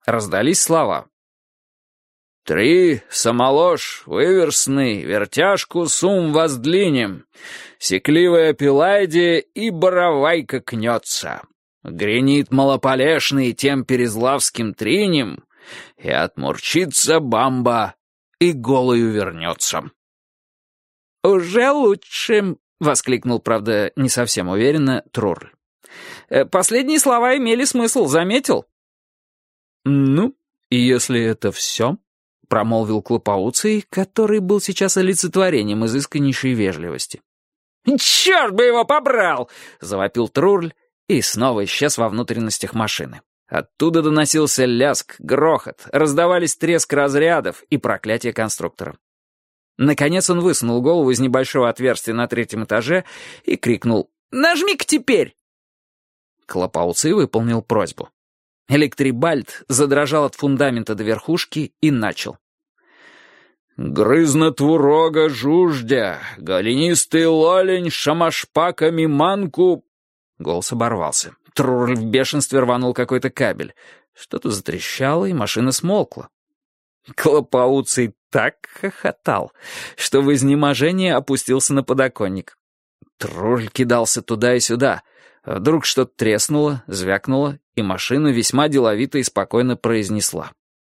Раздались слова. «3 самолож выверстный, вертяжку сум воздлинем, секливая пилайде и боровайка кнется. Гренит малополешный тем перезлавским тринем, и отмурчится бамба, и голою вернется». «Уже лучше», — воскликнул, правда, не совсем уверенно, Трурль. «Последние слова имели смысл, заметил?» «Ну, и если это все», — промолвил Клопауций, который был сейчас олицетворением изысканнейшей вежливости. «Черт бы его побрал!» — завопил Трурль и снова исчез во внутренностях машины. Оттуда доносился лязг, грохот, раздавались треск разрядов и проклятие конструктора. Наконец он высунул голову из небольшого отверстия на 3-м этаже и крикнул: «Нажми-ка теперь!» Клопауций выполнил просьбу. Электрибальт задрожал от фундамента до верхушки и начал. «Грызна твурога жуждя, голенистый лолень шамашпаками манку...» Голос оборвался. Трурль в бешенстве рванул какой-то кабель. Что-то затрещало, и машина смолкла. Клопауций так хохотал, что в изнеможении опустился на подоконник. Трурль кидался туда и сюда. Вдруг что-то треснуло, звякнуло, и машина весьма деловито и спокойно произнесла.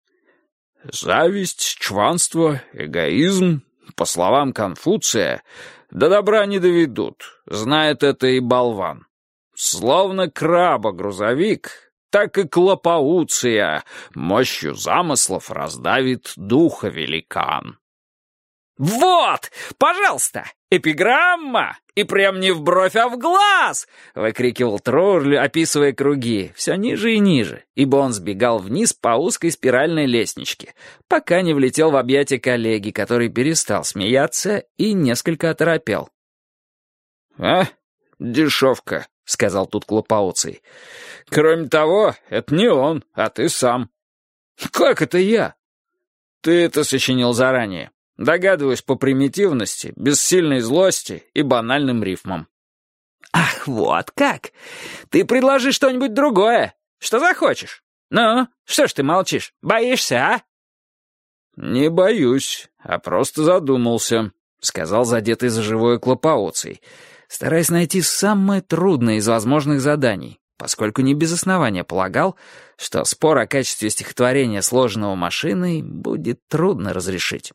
«Зависть, чванство, эгоизм, по словам Конфуция, до добра не доведут, знает это и болван. Словно краба грузовик, так и Клопауция мощью замыслов раздавит духа великан». «Вот! Пожалуйста! Эпиграмма! И прям не в бровь, а в глаз!» — выкрикивал Трурль, описывая круги, все ниже и ниже, ибо он сбегал вниз по узкой спиральной лестничке, пока не влетел в объятия коллеги, который перестал смеяться и несколько оторопел. Дешевка», — сказал тут Клопауций. «Кроме того, это не он, а ты сам». «Как это я?» «Ты это сочинил заранее. Догадываюсь по примитивности, бессильной злости и банальным рифмам». «Ах, вот как! Ты предложи что-нибудь другое. Что захочешь? Ну, что ж ты молчишь? Боишься, а?» «Не боюсь, а просто задумался», — сказал задетый за живое Клопауций, стараясь найти самое трудное из возможных заданий, поскольку не без основания полагал, что спор о качестве стихотворения, сложенного машиной, будет трудно разрешить.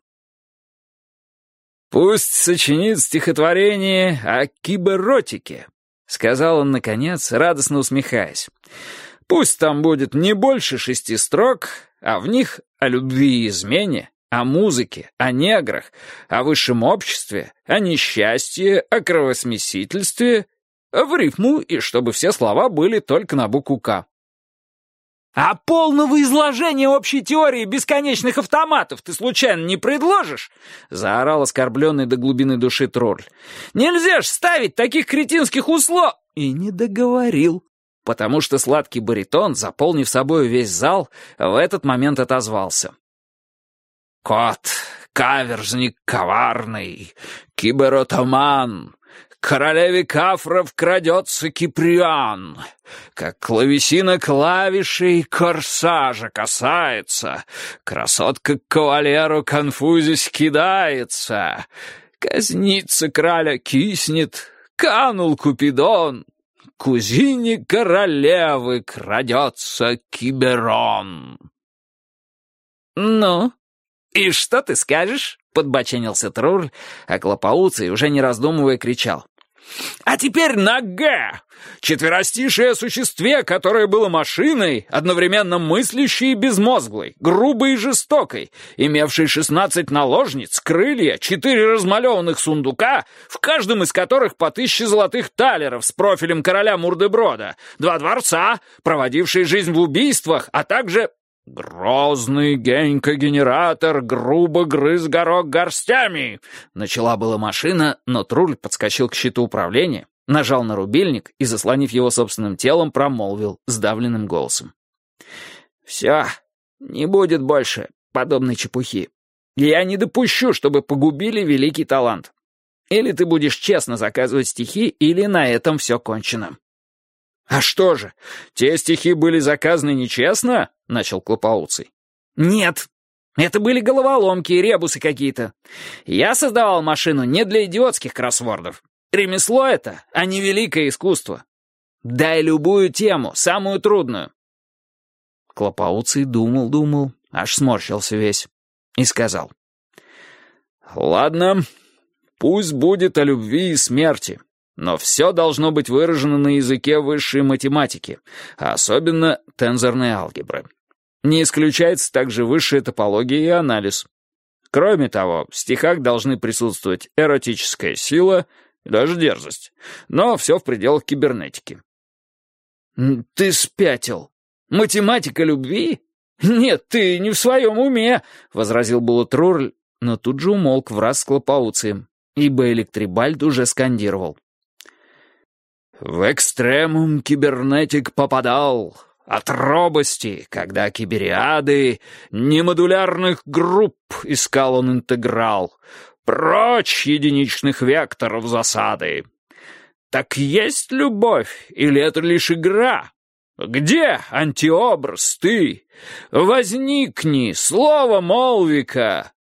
«Пусть сочинит стихотворение о киберотике», — сказал он, наконец, радостно усмехаясь. «Пусть там будет не больше 6 строк, а в них о любви и измене, о музыке, о неграх, о высшем обществе, о несчастье, о кровосмесительстве, в рифму, и чтобы все слова были только на букву «К». «А полного изложения общей теории бесконечных автоматов ты случайно не предложишь?» — заорал оскорбленный до глубины души Трурль. «Нельзя ж ставить таких кретинских услов...» И не договорил, потому что сладкий баритон, заполнив собою весь зал, в этот момент отозвался. «Кот, каверзник коварный, киберотоман, королеве кафров крадется Киприан, как клавесина клавишей корсажа касается, красотка к кавалеру конфузясь кидается, казница краля киснет, канул Купидон, кузине королевы крадется Киберон». «Ну, и что ты скажешь?» — подбоченился Трурль, а Клопауций, уже не раздумывая, кричал. «А теперь на «Г». Четверостишее о существе, которое было машиной, одновременно мыслящей и безмозглой, грубой и жестокой, имевшей 16 наложниц, крылья, 4 размалеванных сундука, в каждом из которых по 1000 золотых талеров с профилем короля Мурдеброда, 2 дворца, проводившие жизнь в убийствах, а также... «Грозный генька-генератор грубо грыз горох горстями!» Начала была машина, но Трурль подскочил к щиту управления, нажал на рубильник и, заслонив его собственным телом, промолвил сдавленным голосом. «Все, не будет больше подобной чепухи. Я не допущу, чтобы погубили великий талант. Или ты будешь честно заказывать стихи, или на этом все кончено». «А что же, те стихи были заказаны нечестно?» — начал Клопауций. «Нет, это были головоломки и ребусы какие-то. Я создавал машину не для идиотских кроссвордов. Ремесло это, а не великое искусство. Дай любую тему, самую трудную». Клопауций думал, аж сморщился весь, и сказал. «Ладно, пусть будет о любви и смерти, но все должно быть выражено на языке высшей математики, а особенно тензорной алгебры. Не исключается также высшая топология и анализ. Кроме того, в стихах должны присутствовать эротическая сила и даже дерзость, но все в пределах кибернетики». «Ты спятил? Математика любви? Нет, ты не в своем уме», — возразил было Трурль, но тут же умолк враз с Клопауцием, ибо Электрибальд уже скандировал. «В экстремум кибернетик попадал от робости, когда кибериады немодулярных групп искал он интеграл. Прочь единичных векторов засады. Так есть любовь или это лишь игра? Где антиобраз ты? Возникни, слово молвика,